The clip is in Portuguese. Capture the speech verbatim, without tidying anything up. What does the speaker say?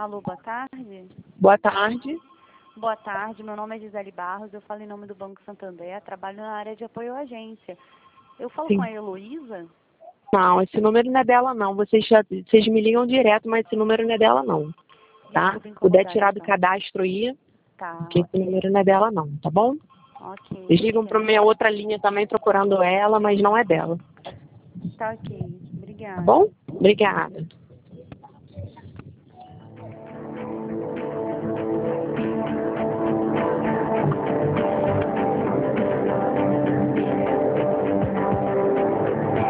Alô, boa tarde. Boa tarde. Boa tarde, meu nome é Gisele Barros, eu falo em nome do Banco Santander, trabalho na área de apoio à agência. Eu falo Sim. com a Heloísa? Não, esse número não é dela, não. Vocês, já, vocês me ligam direto, mas esse número não é dela, não. Tá? Desculpa Puder incomodar, tirar do então. cadastro aí, Tá, porque esse ok. número não é dela, não, tá bom? Ok, Eles ligam para obrigada. minha outra linha também procurando ela, mas não é dela. Tá ok, Tá bom? obrigada. Obrigada.